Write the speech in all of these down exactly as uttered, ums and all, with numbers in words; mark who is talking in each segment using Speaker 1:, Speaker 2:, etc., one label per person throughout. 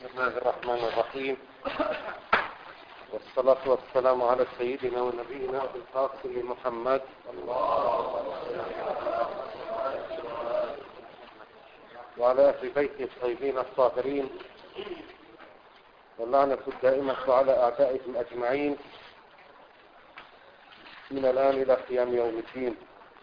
Speaker 1: بسم الله الرحمن الرحيم، والصلاة والسلام على سيدنا ونبينا أبي القاسم محمد وعلى أهل بيته الطيبين الطاهرين، واللعنة الدائمة على أعدائهم أجمعين من الآن إلى قيام يوم الدين.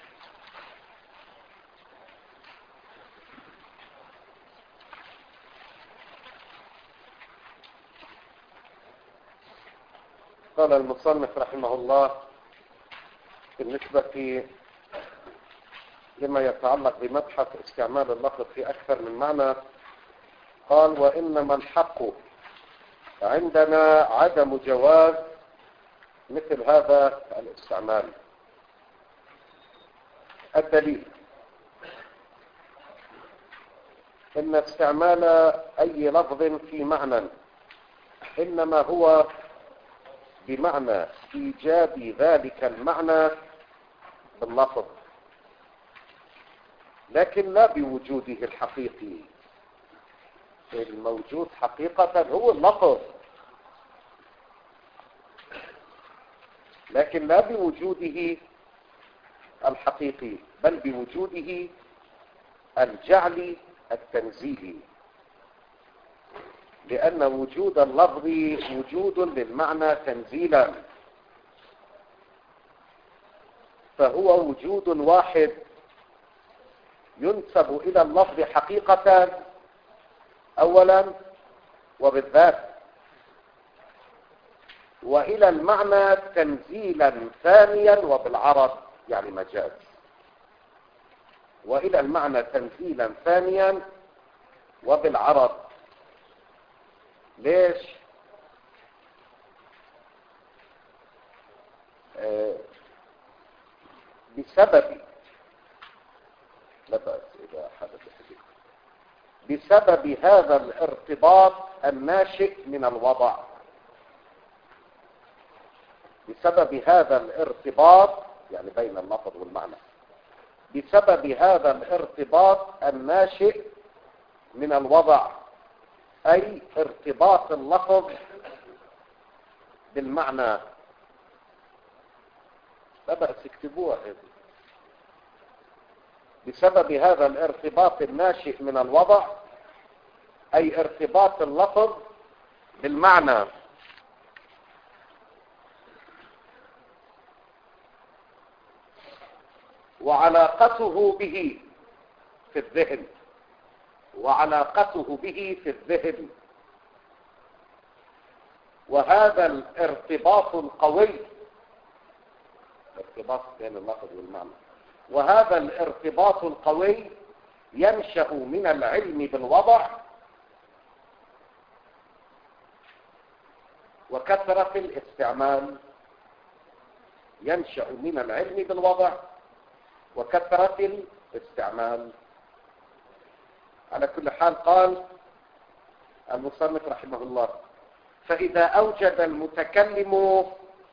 Speaker 1: قال المصنف رحمه الله بالنسبة لما يتعلق بمبحث استعمال اللفظ في أكثر من معنى، قال: وإنما الحق عندنا عدم جواز مثل هذا الاستعمال. الدليل إن استعمال أي لفظ في معنى إنما هو بمعنى إيجاب ذلك المعنى باللفظ، لكن لا بوجوده الحقيقي. الموجود حقيقة هو اللفظ، لكن لا بوجوده الحقيقي، بل بوجوده الجعلي التنزيلي، لأن وجود اللفظ وجود للمعنى تنزيلا، فهو وجود واحد ينسب إلى اللفظ حقيقة أولا وبالذات، وإلى المعنى تنزيلا ثانيا وبالعرض يعني مجاز، وإلى المعنى تنزيلا ثانيا وبالعرض. ليش؟ آه بسبب لا بأس إذا حدث بسبب هذا الارتباط الناشئ من الوضع، بسبب هذا الارتباط يعني بين اللفظ والمعنى، بسبب هذا الارتباط الناشئ من الوضع، أي ارتباط اللفظ بالمعنى. لا بأس اكتبوها هذه. بسبب هذا الارتباط الناشئ من الوضع، أي ارتباط اللفظ بالمعنى، وعلاقته به في الذهن وعلاقته به في الذهن وهذا الارتباط القوي، ارتباط بين اللفظ والمعنى، وهذا الارتباط القوي ينشأ من العلم بالوضع وكثرة الاستعمال، ينشأ من العلم بالوضع وكثرة الاستعمال. على كل حال، قال المصنف رحمه الله: فإذا أوجد المتكلم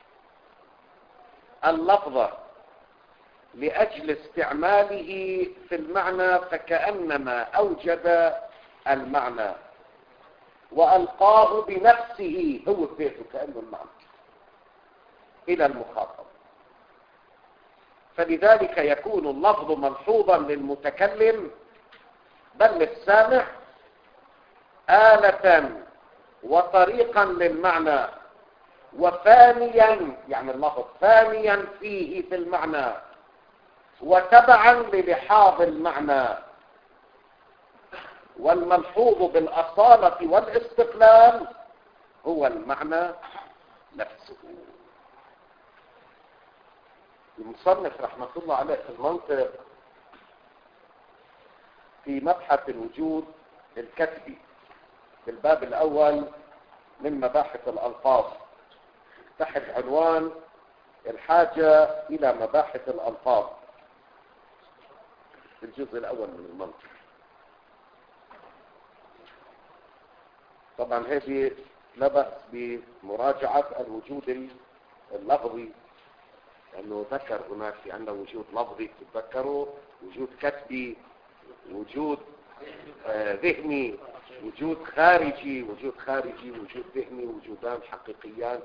Speaker 1: اللفظ لأجل استعماله في المعنى فكأنما أوجد المعنى وألقاه بنفسه، هو بيته كأنه المعنى، إلى المخاطب، فلذلك يكون اللفظ ملحوظا للمتكلم بل للسامع آلة وطريقا للمعنى، وثانيا يعني اللفظ ثانيا فيه في المعنى، وتبعا للحاظ المعنى. والملحوظ بالأصالة والاستقلال هو المعنى نفسه. المصنف رحمة الله عليه في المنطق في مبحث الوجود الكتبي في الباب الأول من مباحث الألفاظ تحت عنوان الحاجة إلى مباحث الألفاظ في الجزء الأول من المنطق. طبعا هذه لا بأس بمراجعة الوجود اللفظي، لأنه ذكر هناك في عندنا وجود لفظي تتذكروا، وجود كتبي، وجود آه ذهني، وجود خارجي، وجود خارجي، وجود ذهني، وجودان حقيقيان.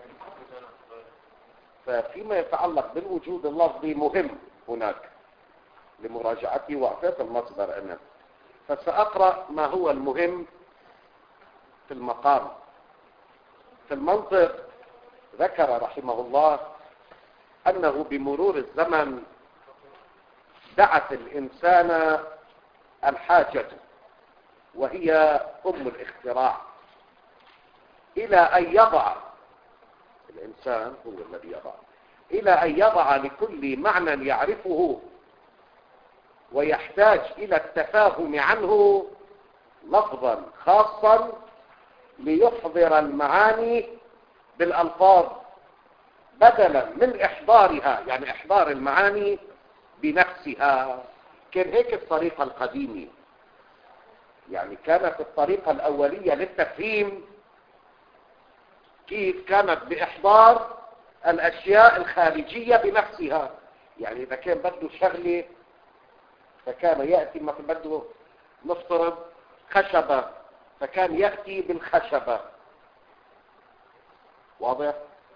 Speaker 1: ففيما يتعلق بالوجود اللفظي مهم هناك لمراجعته، وأعطيت المصدر أنا، فسأقرأ ما هو المهم في المقام. في المنطق ذكر رحمه الله أنه بمرور الزمن دعت الإنسان الحاجة، وهي أم الاختراع، إلى أن يضع الإنسان هو الذي يضع إلى أن يضع لكل معنى يعرفه ويحتاج إلى التفاهم عنه لفظا خاصا ليحضر المعاني بالألفاظ بدلا من إحضارها، يعني إحضار المعاني بنفسها. كان هيك الطريقة القديمة، يعني كانت الطريقة الأولية للتفهيم كيف؟ كانت بإحضار الأشياء الخارجية بنفسها. يعني إذا كان بده شغلة فكان يأتي مثل بده نفترض خشبة، فكان يأتي بالخشبة. واضح؟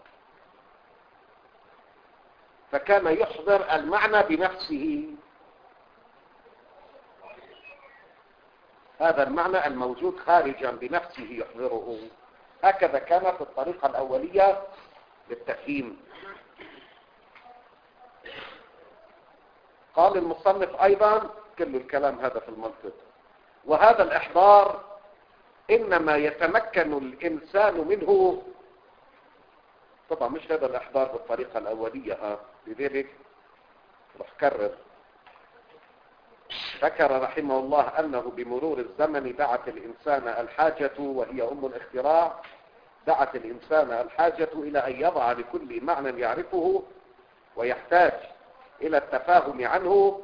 Speaker 1: فكان يحضر المعنى بنفسه، هذا المعنى الموجود خارجا بنفسه يحضره. هكذا كانت الطريقة الأولية للتفهيم. قال المصنف أيضا كل الكلام هذا في المنطق، وهذا الإحضار إنما يتمكن الإنسان منه. طبعا مش هذا الإحضار بالطريقة الأولية، ها لذلك رح كرر. ذكر رحمه الله أنه بمرور الزمن دعت الإنسان الحاجة، وهي أم الاختراع، دعت الإنسان الحاجة إلى أن يضع لكل معنى يعرفه ويحتاج إلى التفاهم عنه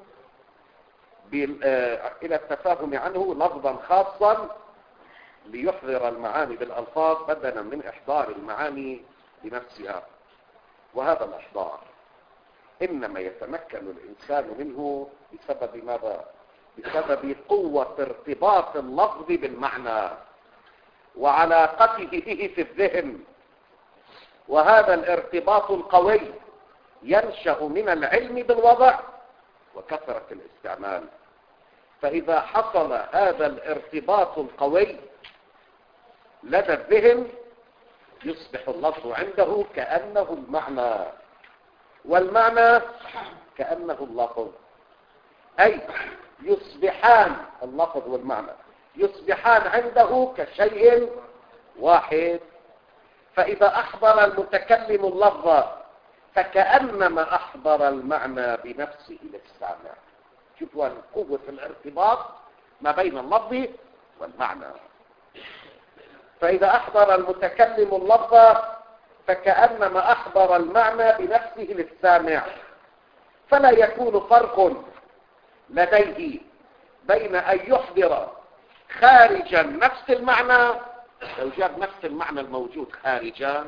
Speaker 1: إلى التفاهم عنه لفظا خاصا ليحضر المعاني بالألفاظ بدلا من إحضار المعاني بنفسها. وهذا الإحضار إنما يتمكن الإنسان منه بسبب ماذا؟ بسبب قوة ارتباط اللفظ بالمعنى وعلاقته به في الذهن. وهذا الارتباط القوي ينشأ من العلم بالوضع وكثرة الاستعمال. فإذا حصل هذا الارتباط القوي لدى الذهن يصبح اللفظ عنده كأنه المعنى، والمعنى كأنه اللفظ، أي يصبحان اللفظ والمعنى يصبحان عنده كشيء واحد. فإذا أحضر المتكلم اللفظ فكأنما أحضر المعنى بنفسه للسامع. شوفوا قوة الارتباط ما بين اللفظ والمعنى. فإذا أحضر المتكلم اللفظ فكأنما أحضر المعنى بنفسه للسامع، فلا يكون فرق لديه بين أن يحضر خارجا نفس المعنى، لو جاب نفس المعنى الموجود خارجا،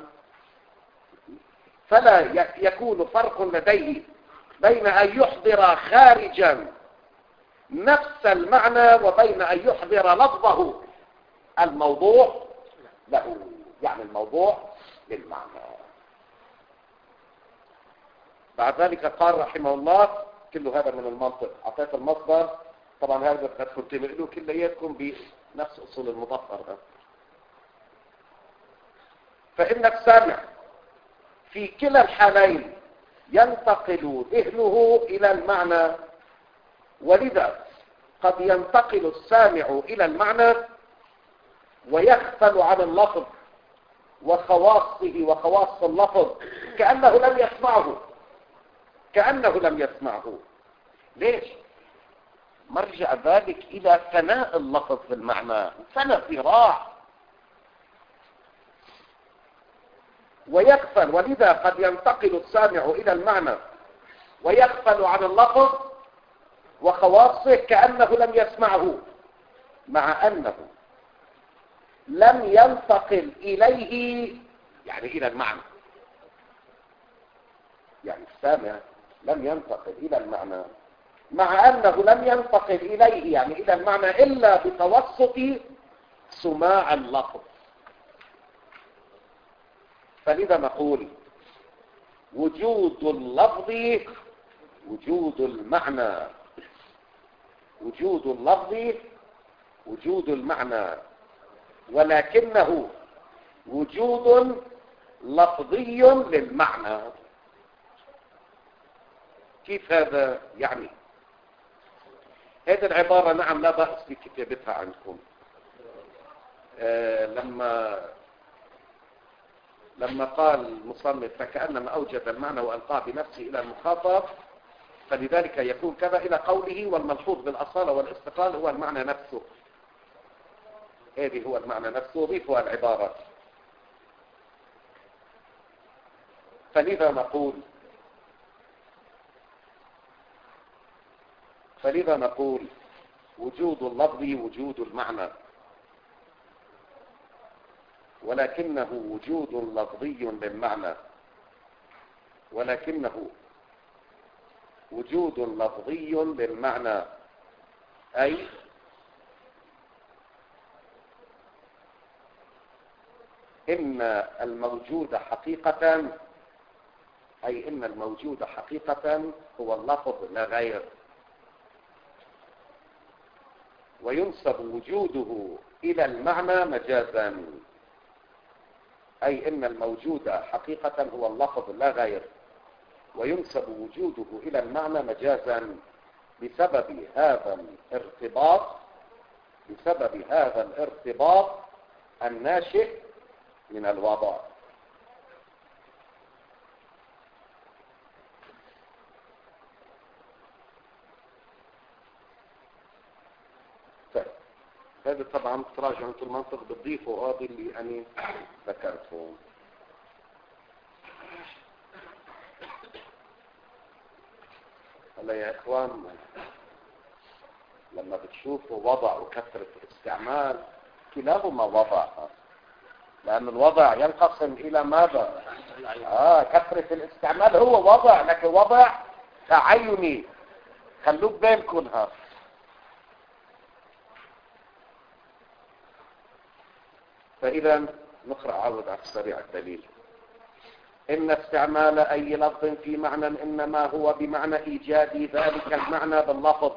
Speaker 1: فلا يكون فرق لديه بين أن يحضر خارجا نفس المعنى وبين أن يحضر لفظه الموضوع له، يعني الموضوع للمعنى. بعد ذلك قال رحمه الله كل هذا من المنطق. أعطيت المصدر، طبعا هذا قد تملوا كلياتكم بنفس أصول المظفر. فإن السامع في كلا الحالين ينتقل ذهنه إلى المعنى، ولذا قد ينتقل السامع إلى المعنى ويغفل عن اللفظ وخواصه وخواص اللفظ كأنه لم يسمعه كأنه لم يسمعه. ليش؟ مرجع ذلك إلى فناء اللفظ في المعنى، فناء ضراع ويغفل. ولذا قد ينتقل السامع إلى المعنى ويغفل عن اللفظ وخواصه كأنه لم يسمعه، مع أنه لم ينتقل إليه، يعني إلى المعنى. يعني السامع لم ينتقل إلى المعنى مع أنه لم ينتقل إليه، يعني إلى المعنى، إلا بتوسط سماع اللفظ. فلذا نقول وجود اللفظ وجود المعنى، وجود اللفظ وجود المعنى، ولكنه وجود لفظي للمعنى. كيف هذا يعني؟ هذه العبارة نعم لا بأس بكتابتها عندكم. آه لما لما قال المصنف فكأنما أوجد المعنى وألقاه بنفسه إلى المخاطب، فلذلك يكون كذا إلى قوله والملحوظ بالأصالة والاستقلال هو المعنى نفسه. هذه هو المعنى نفسه، ضيفها العبارة. فلذا نقول فلذا نقول وجود اللفظ وجود المعنى، ولكنه وجود لفظي للمعنى، ولكنه وجود لفظي للمعنى، أي إن الموجود حقيقة أي إن الموجود حقيقة هو اللفظ لا غير، وينسب وجوده إلى المعنى مجازا. أي إن الموجود حقيقة هو اللفظ لا غير، وينسب وجوده إلى المعنى مجازا بسبب هذا الارتباط بسبب هذا الارتباط الناشئ من الوضع. هذا طبعا تراجعوا انتم المنطق بتضيفوا هذا اللي أنا ذكرته. هلا يا إخوان، لما بتشوفوا وضع وكثرة الاستعمال كلاهما وضع، لأن الوضع ينقسم إلى ماذا؟ آه كثرة الاستعمال هو وضع، لكن وضع تعيني. خلوك بالكم هذا. فإذا نقرأ عود على السريع الدليل. إن استعمال أي لفظ في معنى إنما هو بمعنى إيجاد ذلك المعنى باللفظ،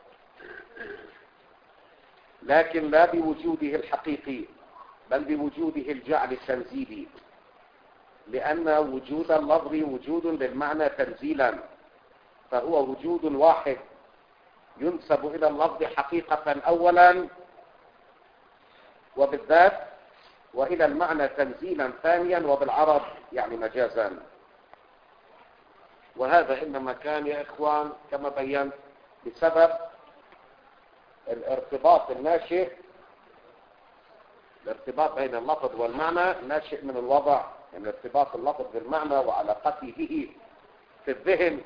Speaker 1: لكن لا بوجوده الحقيقي، بل بوجوده الجعل التنزيلي، لأن وجود اللفظ وجود للمعنى تنزيلا، فهو وجود واحد ينسب إلى اللفظ حقيقة أولا وبالذات، وإلى المعنى تنزيلا ثانيا وبالعرب يعني مجازا. وهذا إنما كان يا إخوان كما بينت بسبب الارتباط الناشئ الارتباط بين اللفظ والمعنى ناشئ من الوضع، يعني ارتباط اللفظ بالمعنى وعلاقته به في الذهن.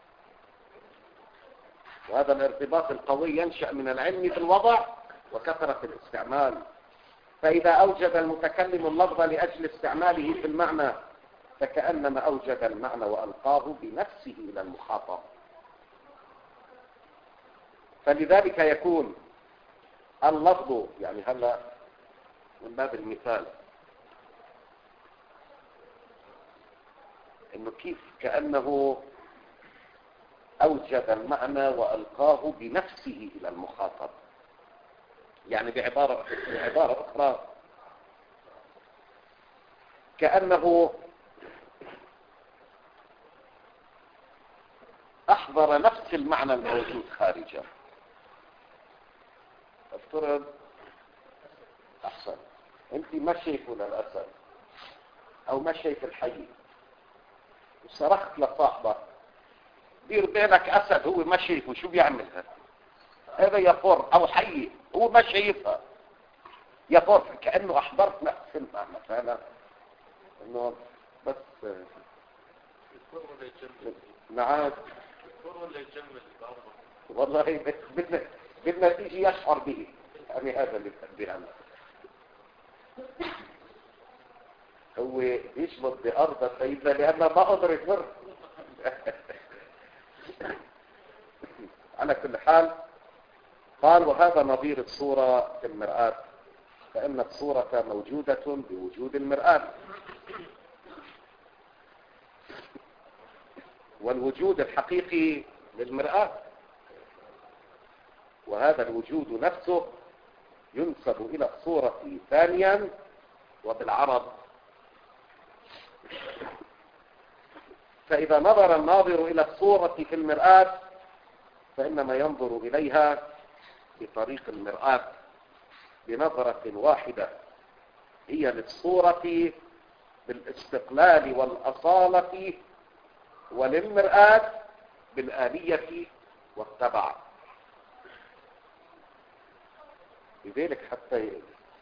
Speaker 1: وهذا الارتباط القوي ينشأ من العلم بالوضع وكثرة الاستعمال. فإذا أوجد المتكلم اللفظ لأجل استعماله في المعنى فكأنما أوجد المعنى وألقاه بنفسه إلى المخاطب. فلذلك يكون اللفظ، يعني هلا من باب المثال إنه كيف كأنه أوجد المعنى وألقاه بنفسه إلى المخاطب. يعني بعبارة, بعبارة أخرى كأنه أحضر نفس المعنى الموجود خارجه. افترض أحسن أنت ما شايفه للأسد أو ما شايف الحي، وصرخت لصاحبك دير بالك أسد هو ما شايفه، شو بيعمل هذا؟ هذا يفر، أو حي هو ما شايفها يفر. كأنه أحضرت نفس المعنى. فأنا إنه بس نعم والله بدنا بدنا تيجي يشعر به. يعني هذا اللي بدي أنا هو يشبط بأرض سيدنا لأنه ما قدر يفر. على كل حال قال وهذا نظير الصورة في المرآة. فإن الصورة موجودة بوجود المرآة، والوجود الحقيقي للمرآة، وهذا الوجود نفسه ينسب إلى الصورة ثانيا وبالعرض. فإذا نظر الناظر إلى الصورة في المرآة فإنما ينظر إليها بطريق المرآة بنظرة واحدة هي للصورة بالاستقلال والأصالة، وللمرآة بالآلية والتبع. لذلك حتى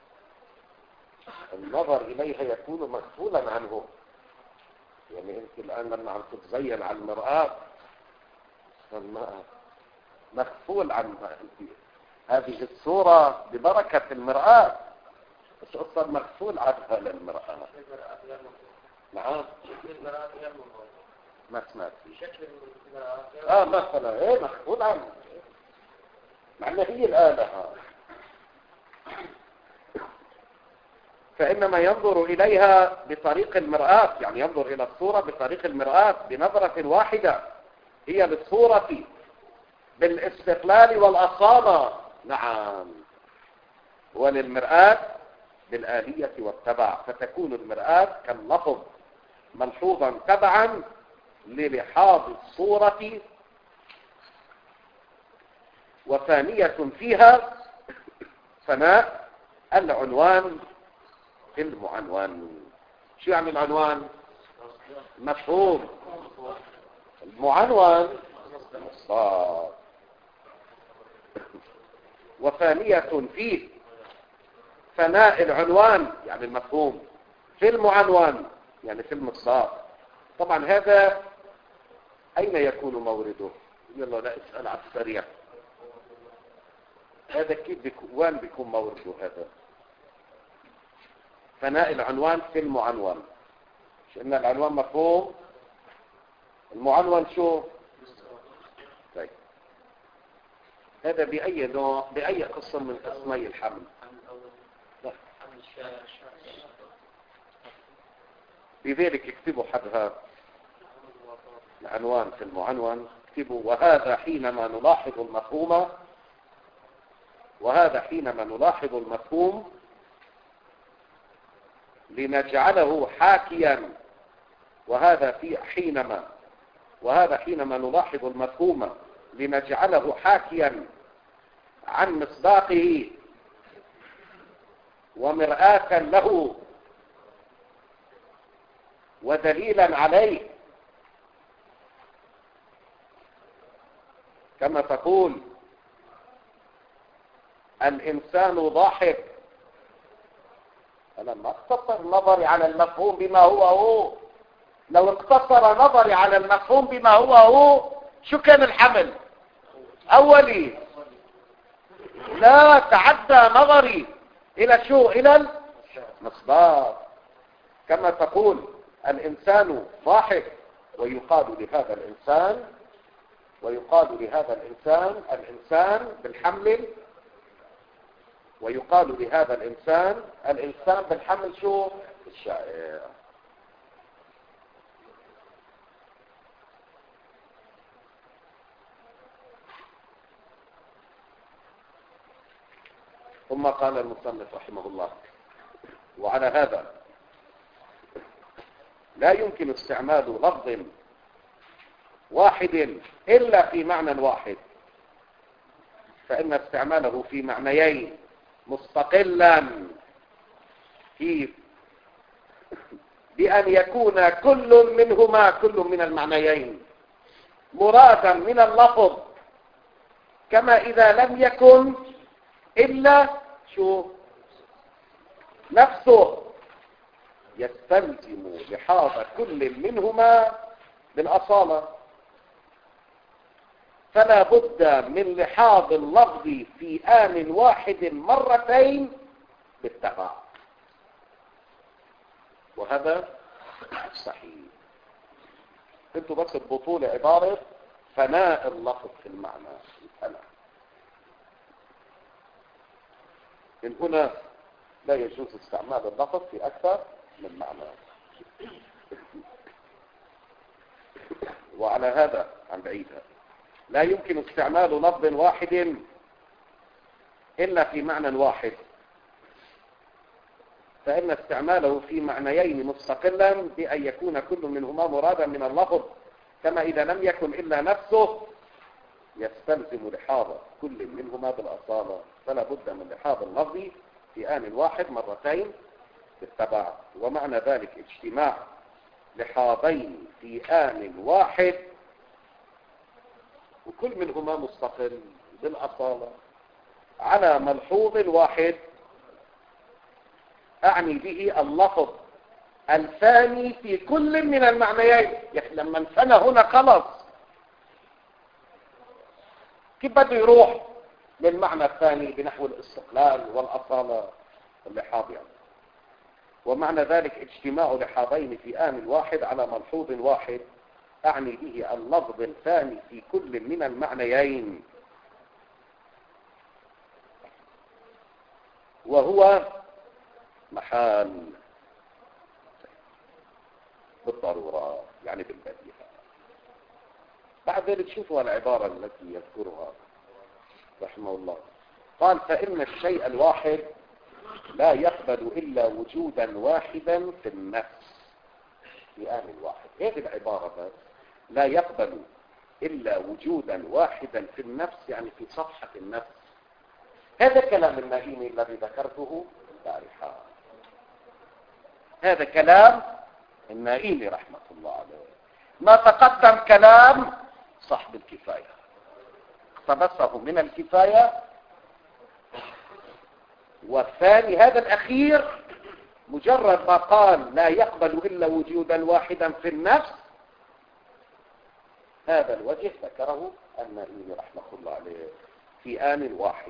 Speaker 1: النظر إليها يكون مغفولا عنه. يعني أنت الآن لما عم تتزين على المرآة مغفول عنها، أنت هذه الصورة ببركة المرآة، بس أصلا مغفول عنها للمرآة. نعم ما سمعت
Speaker 2: شكل المرآة
Speaker 1: اه مثلا ايه مغفول عنها، مع ان هي الآلة. فإنما ينظر إليها بطريق المرآة، يعني ينظر إلى الصورة بطريق المرآة بنظرة واحدة هي للصورة بالاستقلال والأصالة، نعم، وللمرآة بالآلية والتبع، فتكون المرآة كاللفظ ملحوظا تبعا للحاظ الصورة، وثانية فيها فناء العنوان في المعنون. شو يعني العنوان؟ مفهوم. المعنون مصدر. وثانية فيه فناء العنوان يعني المفهوم في المعنون يعني في المصدر. طبعا هذا أين يكون مورده؟ يلا لا اسأل على السريع. هذا كيف بيكون وين بيكون مورده؟ هذا فناء العنوان في المعنون. مش إن العنوان مفهوم، المعنون شو؟ طيب هذا بأي نوع، بأي قسم من أسماء الحمل؟ لذلك اكتبوا حدها العنوان في المعنون، اكتبوا وهذا حينما نلاحظ المفهوم، وهذا حينما نلاحظ المفهوم لنجعله حاكيا، وهذا في حينما وهذا حينما نلاحظ المفهوم لنجعله حاكيا عن مصداقه ومرآة له ودليلا عليه، كما تقول الإنسان ضاحك. أنا ما اقتصر نظري على المفهوم بما هو هو، لو اقتصر نظري على المفهوم بما هو هو شو كان الحمل؟ أولي. لا تعدى نظري إلى شو؟ إلى المصداق. كما تقول الإنسان ضاحك، ويقال لهذا الإنسان ويقال لهذا الإنسان الإنسان بالحمل، ويقال لهذا الإنسان الإنسان بالحمل شو؟ الشاعر. ثم قال المصنف رحمه الله: وعلى هذا لا يمكن استعمال لفظ واحد إلا في معنى واحد، فإن استعماله في معنيين مستقلا كيف؟ بأن يكون كل منهما كل من المعنيين مرادا من اللفظ، كما إذا لم يكن إلا شو نفسه يستلزم لحاظ كل منهما بالأصالة، فلا بد من لحاظ اللفظ في آن واحد مرتين بالتبع، وهذا صحيح. انتوا بس البطولة عبارة فناء اللفظ في المعنى. الفناء من هنا لا يجوز استعمال اللفظ في أكثر من معنى. وعلى هذا عن بعيدها لا يمكن استعمال لفظ واحد إلا في معنى واحد، فإن استعماله في معنيين مستقلا بأن يكون كل منهما مرادا من اللفظ، كما إذا لم يكن إلا نفسه يستلزم لحاظ كل منهما بالأصالة، فلا بد من لحاظ اللفظ في آن واحد مرتين بالتبع. ومعنى ذلك اجتماع لحاظين في آن واحد وكل منهما مستقل بالأصالة على ملحوظ واحد، أعني به اللفظ الثاني في كل من المعنيين. يعني لما انفنى هنا خلص، كيف بده يروح للمعنى الثاني بنحو الاستقلال والأصالة اللحاظ يعني. ومعنى ذلك اجتماع لحاظين في آن واحد على ملحوظ واحد، أعني به اللفظ الثاني في كل من المعنيين، وهو محال بالضرورة يعني بالبديهة. بعد ذلك شوفوا العبارة التي يذكرها رحمه الله، قال فإن الشيء الواحد لا يقبل إلا وجودا واحدا في النفس في آن واحد. هذه العبارة بس لا يقبل إلا وجودا واحدا في النفس، يعني في صفحة النفس. هذا كلام النائمي الذي ذكرته البارحة، هذا كلام النائمي رحمة الله عليه. ما تقدم كلام صاحب الكفاية، اقتبسه من الكفاية، والثاني هذا الأخير مجرد ما قال لا يقبل إلا وجودا واحدا في النفس، هذا الوجه ذكره النائمي رحمه الله عليه في آن واحد.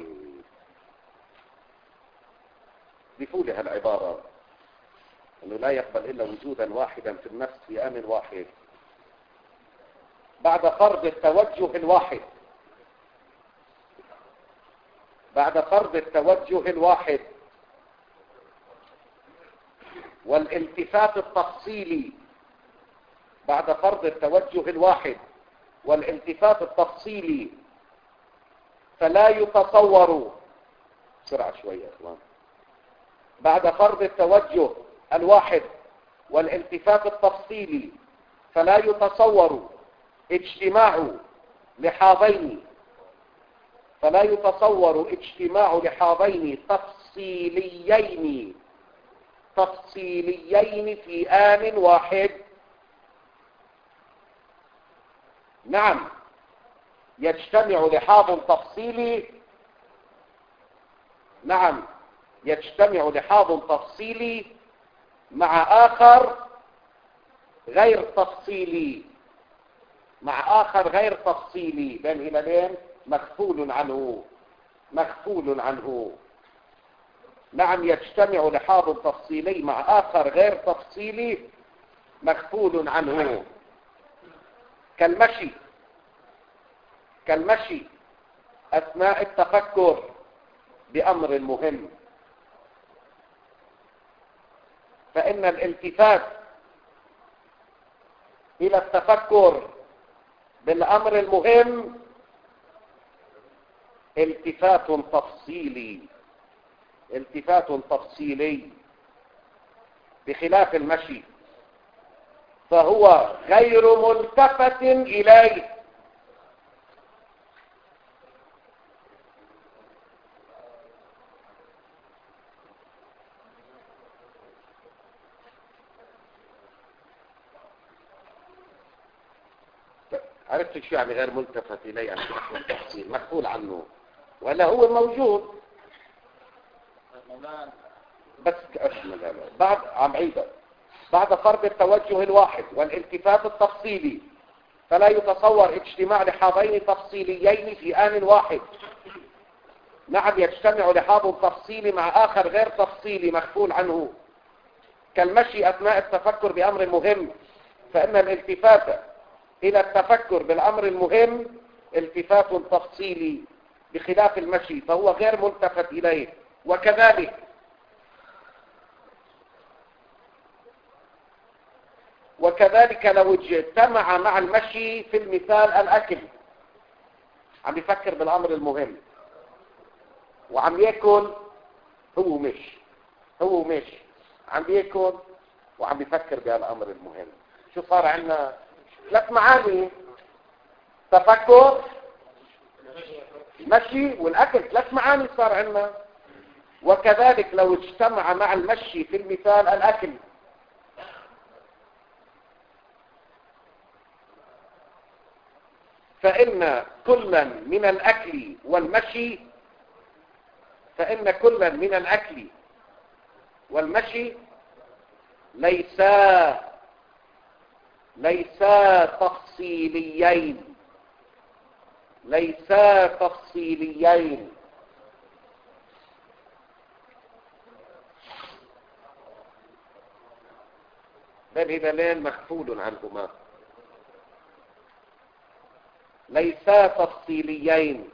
Speaker 1: ضيفوا لها العبارة أنه لا يقبل إلا وجودا واحدا في النفس في آن واحد بعد فرض التوجه الواحد، بعد فرض التوجه الواحد والالتفات التفصيلي، بعد فرض التوجه الواحد والالتفات التفصيلي، فلا يتصور بسرعة شوية يا اخوان، بعد فرض التوجه الواحد والالتفات التفصيلي فلا يتصور اجتماع لحاظين فلا يتصور اجتماع لحاظين تفصيليين تفصيليين في آن واحد. نعم يجتمع لحاظ تفصيلي، نعم يجتمع لحاظ تفصيلي مع آخر غير تفصيلي، مع آخر غير تفصيلي بين هلالين مغفول عنه مغفول عنه. نعم يجتمع لحاظ تفصيلي مع آخر غير تفصيلي مغفول عنه، كالمشي كالمشي أثناء التفكر بأمر مهم، فإن الالتفات إلى التفكر بالأمر المهم التفات تفصيلي التفات تفصيلي بخلاف المشي فهو غير ملتفت إليه. عرفت شو يعني غير ملتفت إليه؟ يعني التفصيل مغفول عنه ولا هو موجود بس بعد عم عيدة بعد فرض التوجه الواحد والالتفات التفصيلي فلا يتصور اجتماع لحاظين تفصيليين في آن واحد. نعم يجتمع لحاظ تفصيلي مع آخر غير تفصيلي مغفول عنه، كالمشي أثناء التفكر بأمر مهم، فإن الالتفات إلى التفكر بالأمر المهم التفات تفصيلي بخلاف المشي فهو غير ملتفت إليه. وكذلك وكذلك لو اجتمع مع المشي في المثال الأكل، عم يفكر بالأمر المهم وعم يأكل، هو مش هو مش عم يأكل وعم يفكر بهالأمر المهم. شو صار عندنا؟ ثلاث معاني: تفكر، المشي، والأكل. ثلاث معاني صار عندنا. وكذلك لو اجتمع مع المشي في المثال الأكل، فإن كلا من الأكل والمشي فإن كلا من الأكل والمشي ليسا ليسا تفصيليين ليسا تفصيليين بل هذين مخفول عنهما. ليسا تفصيليين،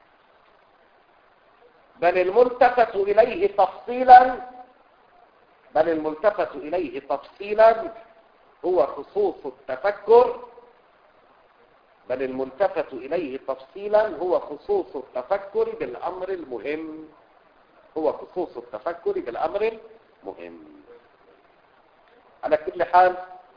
Speaker 1: بل الملتفت إليه تفصيلا بل الملتفت إليه تفصيلا هو خصوص التفكر بل الملتفت إليه تفصيلا هو خصوص التفكر بالأمر المهم هو خصوص التفكر بالأمر المهم. على كل حال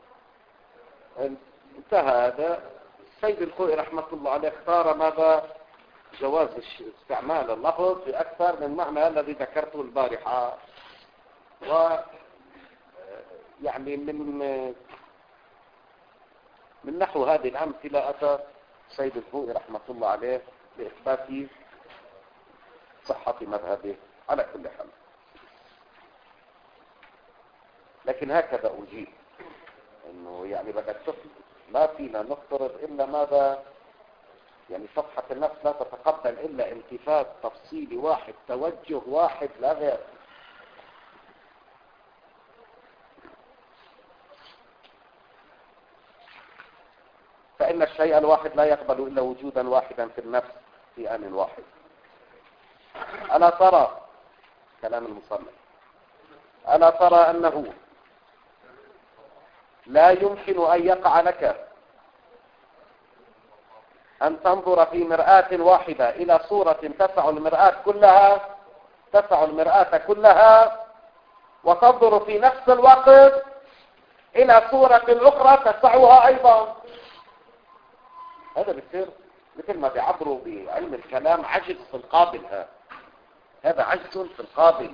Speaker 1: انتهى هذا. السيد الخوئي رحمة الله عليه اختار ماذا؟ جواز استعمال اللفظ بأكثر من معنى الذي ذكرته البارحة. و يعني من من نحو هذه الأمثلة أتى السيد الخوئي رحمة الله عليه لإثبات صحة مذهبه. على كل حال، لكن هكذا أجيب إنه يعني بدك تفهم، لا فينا نفترض إلا ماذا؟ يعني صفحة النفس لا تتقبل إلا التفات تفصيلي واحد، توجه واحد، لا غير. فإن الشيء الواحد لا يقبل إلا وجودا واحدا في النفس في آن واحد. ألا ترى كلام المصنف ألا ترى أنه لا يمكن أن يقع لك أن تنظر في مرآة واحدة إلى صورة تسع المرآة كلها تسع المرآة كلها وتنظر في نفس الوقت إلى صورة أخرى تسعها أيضا. هذا بيصير مثل ما بيعبروا بعلم الكلام عجز في القابل. هذا هذا عجز في القابل.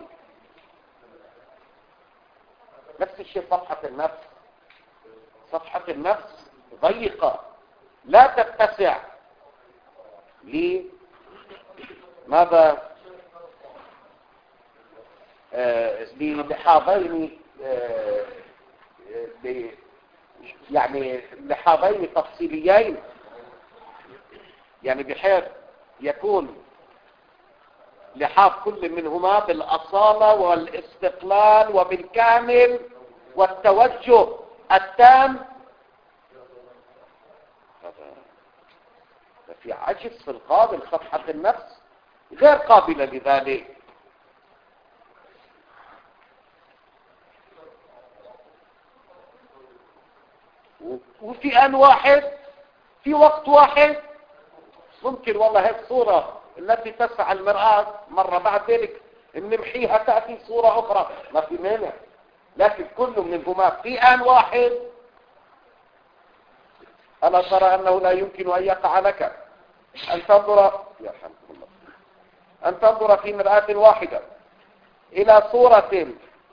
Speaker 1: نفس الشيء صفحة النفس. صفحة النفس ضيقة لا تتسع لماذا؟ آه لحاضين آه يعني لحاضين تفصيليين، يعني بحيث يكون لحاظ كل منهما بالأصالة والاستقلال وبالكامل والتوجه التام. في عجز في القابل. صفحة النفس غير قابلة لذلك. وفي آن واحد في وقت واحد ممكن والله هيك صورة التي تسع المرآة مرة بعد ذلك نمحيها تأتي صورة أخرى، ما في مانع. لكن كل منهما في آن واحد. ألا ترى أنه لا يمكن أن يقع لك أن تنظر يرحمكم الله أن تنظر في مرآة واحدة إلى صورة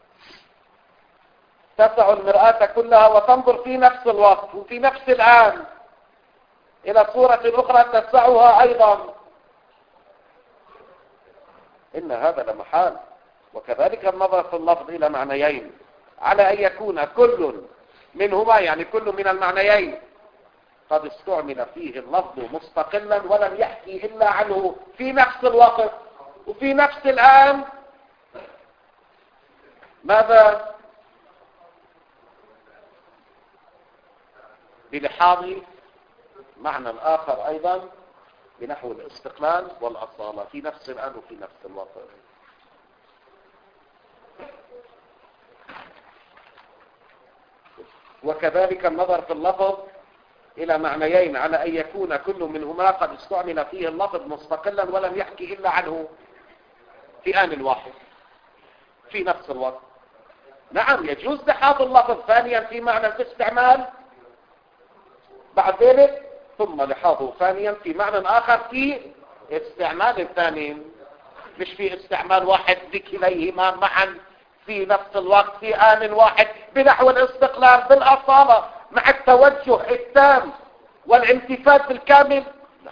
Speaker 1: تسع المرآة كلها وتنظر في نفس الوقت وفي نفس الآن إلى صورة أخرى تسعها أيضا. إن هذا لمحال. وكذلك النظر في اللفظ إلى معنيين على أن يكون كل منهما يعني كل من المعنيين قد استعمل فيه اللفظ مستقلا ولم يحكي إلا عنه في نفس الوقت وفي نفس الآن. ماذا؟ بلحاظ معنى الآخر أيضا بنحو الاستقلال والأصالة في نفس الآن وفي نفس الوقت. وكذلك النظر في اللفظ إلى معنيين على أن يكون كل منهما قد استعمل فيه اللفظ مستقلا ولم يحكي إلا عنه في آن واحد في نفس الوقت. نعم يجوز لحاظ اللفظ ثانيا في معنى الاستعمال بعد ذلك، ثم لحاظه ثانيا في معنى آخر في استعمال ثاني، مش في استعمال واحد لكليهما معا في نفس الوقت في آن واحد بنحو الاستقلال بالأصالة مع التوجه التام والامتثال بالكامل. لا.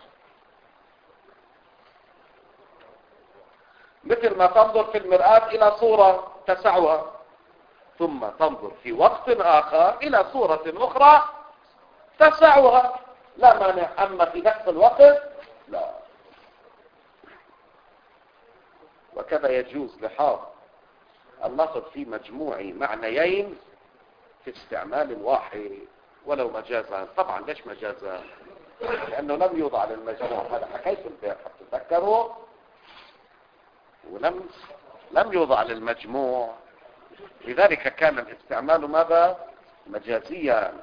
Speaker 1: مثل ما تنظر في المرآة إلى صورة تسعها ثم تنظر في وقت آخر إلى صورة أخرى تسعها، لا مانع. أما في نفس الوقت لا. وكذا يجوز لحاظ اللفظ في مجموع معنيين في استعمال واحد ولو مجازا. طبعا ليش مجازا؟ لأنه لم يوضع للمجموع، هذا حكيت البيت تتذكروا، ولم لم يوضع للمجموع، لذلك كان الاستعمال ماذا؟ مجازيا.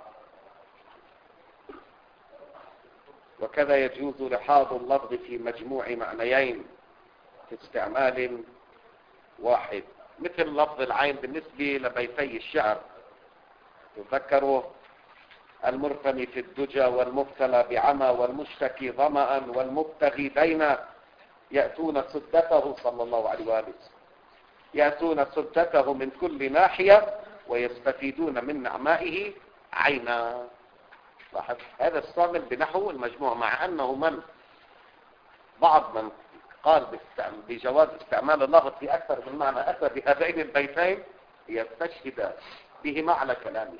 Speaker 1: وكذا يجوز لحاظ اللفظ في مجموع معنيين في استعمال واحد، مثل لفظ العين بالنسبة لبيتي الشعر، تذكروا المرتمي في الدجى والمبتلى بعمى والمشتكي ظمأ والمبتغي دينا يأتون سدته صلى الله عليه وآله يأتون سدته من كل ناحية ويستفيدون من نعمائه عينا. لاحظ هذا استعمل بنحو المجموع، مع أنه من بعض من قال بجواز استعمال اللفظ في أكثر من معنى أتى بهذين البيتين يستشهد بهما على كلامه،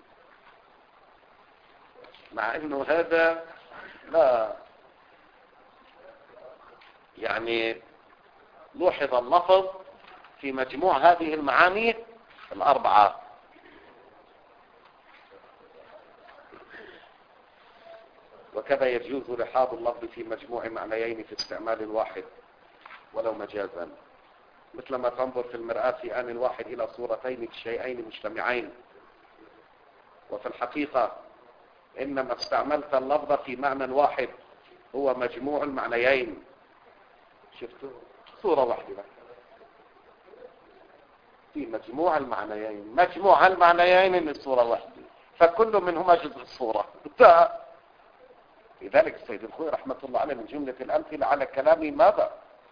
Speaker 1: مع أنه هذا لا يعني لوحظ اللفظ في مجموع هذه المعاني الأربعة. وكذا يجوز لحاظ اللفظ في مجموع معنيين في استعمال واحد ولو مجازا، مثل ما تنظر في المرآة في آن واحد إلى صورتين شيئين مجتمعين، وفي الحقيقة إنما استعملت اللفظ في معنى واحد هو مجموع المعنيين. شفتوا صورة واحدة في مجموع المعنيين، مجموع المعنيين من صورة واحدة، فكل منهما جزء الصورة. لذلك السيد الخوي رحمة الله عليه من جملة الأمثلة على كلامي ماذا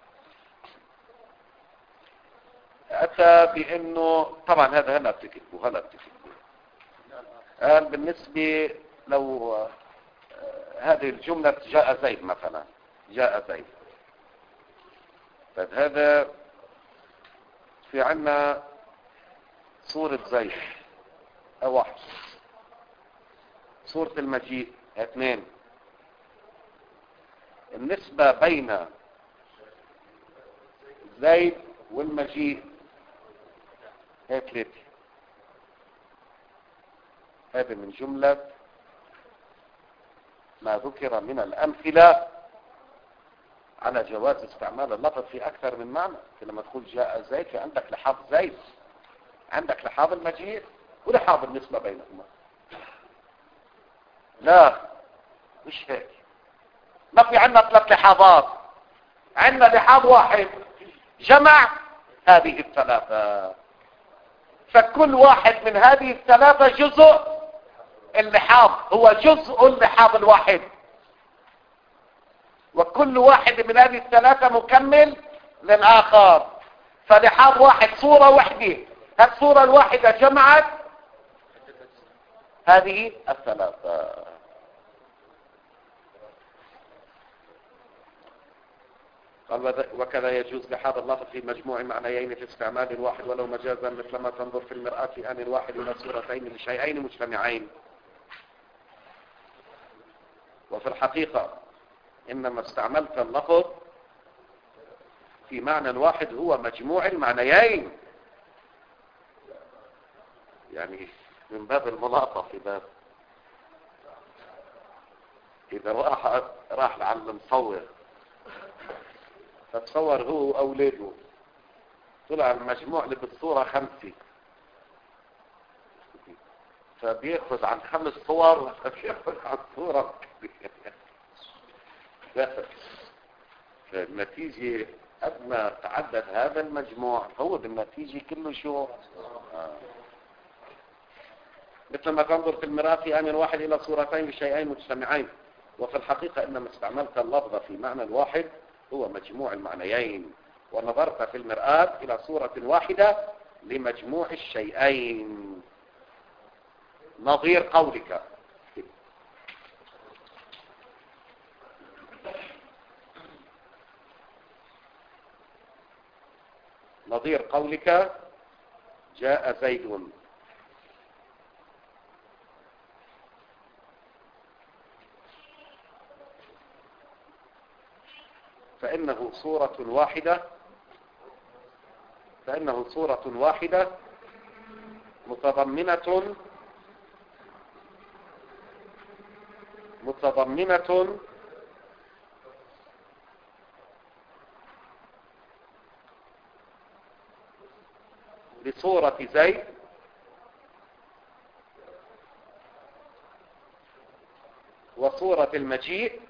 Speaker 1: أتى بأنه طبعا هذا هلا بتكتبه هلا بتكتبه قال بالنسبة لو هذه الجملة جاء زيد مثلا، جاء زيد، طيب هذا في عنا صورة زيد واحد، صورة المجيء اثنين، النسبة بين زيد والمجيء هي ثلاثة. هذا من جملة ما ذكر من الأمثلة على جواز استعمال اللفظ في أكثر من معنى. لما تقول جاء زيد فعندك لحاظ زيد، عندك لحاظ المجيء ولحاظ النسبة بينهما. لا مش هيك، ما في عندنا ثلاث لحاظات، عندنا لحاظ واحد جمع هذه الثلاثة، فكل واحد من هذه الثلاثة جزء اللحاظ، هو جزء اللحاظ الواحد، وكل واحد من هذه الثلاثة مكمل للآخر. فلحاظ واحد صورة واحدة، الصورة الواحدة جمعت هذه الثلاثة. قال وكذا يجوز لحاظ اللفظ في مجموع معنيين في استعمال واحد ولو مجازا، مثلما تنظر في المرآة في آن واحد إلى صورتين لشيئين مجتمعين. وفي الحقيقة إنما استعملت اللفظ في معنى واحد هو مجموع المعنيين، يعني من باب الملاطفة، في باب إذا راح راح لعند المصور فتصور هو وأولاده، طلع المجموع اللي بالصورة خمسة، فبيأخذ عن خمس صور فبيأخذ عن صورة فالنتيجة قد ما تعدد هذا المجموع هو بالنتيجة كله شو آه. مثل ما تنظر في المرآة في آن واحد إلى صورتين لشيئين مجتمعين، وفي الحقيقة إنما استعملت اللفظ في معنى واحد هو مجموع المعنيين، ونظرت في المرآة إلى صورة واحدة لمجموع الشيئين، نظير قولك. نظير قولك جاء زيد، فإنه صورة واحدة فإنه صورة واحدة متضمنة متضمنة لصورة زيد وصورة المجيء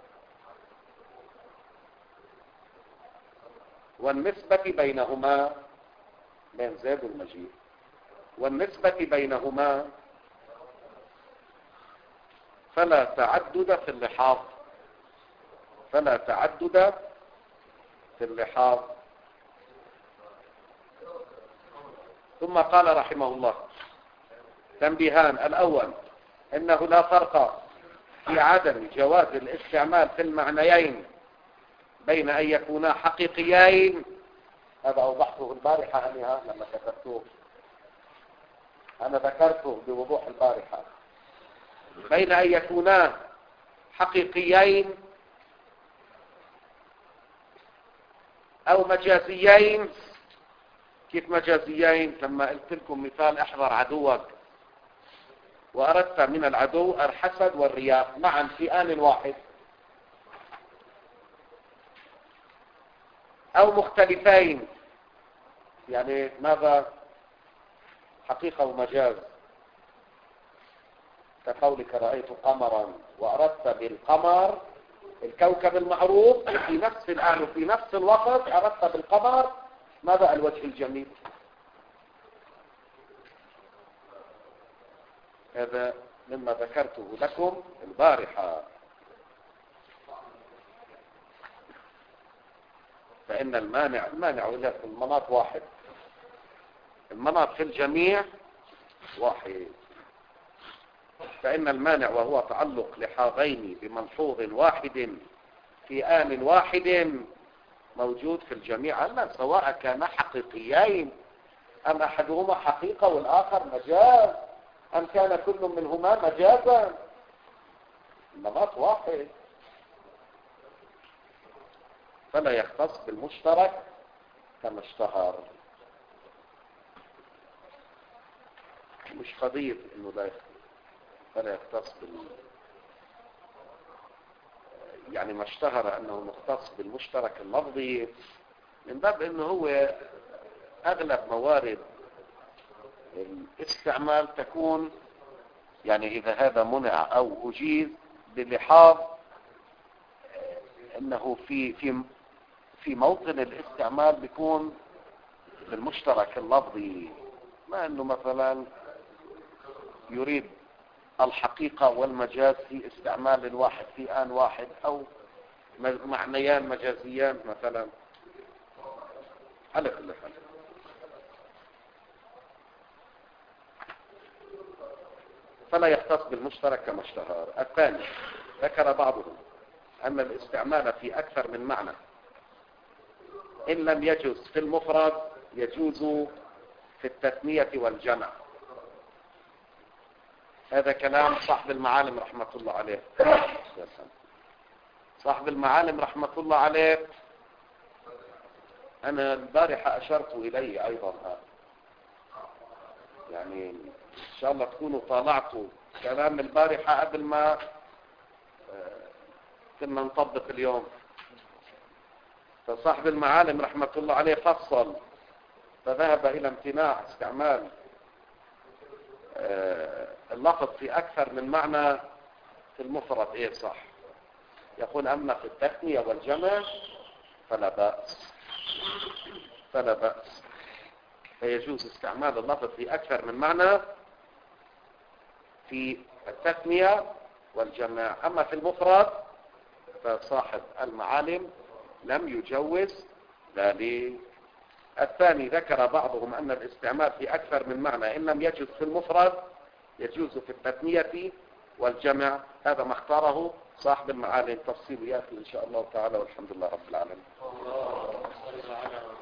Speaker 1: والنسبة بينهما، بين زيد والمجيء، والنسبة بينهما فلا تعدد في اللحاظ فلا تعدد في اللحاظ. ثم قال رحمه الله تنبيهان: الأول إنه لا فرق في عدم جواز الاستعمال في المعنيين بين أن يكونا حقيقيين، هذا أوضحته البارحة أنها لما كتبته، أنا ذكرته بوضوح البارحة، بين أن يكونا حقيقيين أو مجازيين. كيف مجازيين؟ لما قلت لكم مثال: احذر عدوك، وأردت من العدو الحسد والرياء معا في آن واحد، أو مختلفين، يعني ماذا؟ حقيقة ومجاز، كقولك رأيت قمرا، وأردت بالقمر الكوكب المعروف في نفس الآن وفي نفس الوقت أردت بالقمر ماذا؟ الوجه الجميل. هذا مما ذكرته لكم البارحة. فإن المانع المانع إلى في المناط واحد، المناط في الجميع واحد. فإن المانع وهو تعلق لحاضين بملحوظ واحد في آن واحد موجود في الجميع، أما سواء كان حقيقيين أم أحدهما حقيقة والآخر مجاز، أم كان كل منهما مجازا، النمط واحد. فلا يختص بالمشترك كما اشتهر. مش قضية انه لا يختص، فلا يختص بال يعني ما اشتهر انه مختص بالمشترك اللفظي من باب انه هو اغلب موارد الاستعمال تكون يعني اذا هذا منع او اجيز بلحاظ انه في في في موطن الاستعمال بيكون بالمشترك اللفظي، ما انه مثلا يريد الحقيقة والمجاز في استعمال واحد في آن واحد، او معنيان مجازيان مثلا، على كل حال. فلا يختص بالمشترك كما اشتهر. الثاني ذكر بعضهم أن الاستعمال في أكثر من معنى إن لم يجوز في المفرد يجوز في التثنية والجمع. هذا كلام صاحب المعالم رحمة الله عليه. صاحب المعالم رحمة الله عليه أنا البارحة أشرت إليه أيضا هذا، يعني إن شاء الله تكونوا طالعتوا كلام البارحة قبل ما كنا نطبق اليوم. فصاحب المعالم رحمة الله عليه فصل، فذهب إلى امتناع استعمال اللفظ في أكثر من معنى في المفرد إيه صح. يقول أما في التثنية والجمع فلا بأس فلا بأس فيجوز استعمال اللفظ في أكثر من معنى في التثنية والجمع. أما في المفرد فصاحب المعالم لم يجوز ذلك. الثاني ذكر بعضهم أن الاستعمال في أكثر من معنى إن لم يجوز في المفرد يجوز في التثنية والجمع. هذا ما اختاره صاحب المعالم. تفصيل يأتي إن شاء الله تعالى والحمد لله رب العالمين.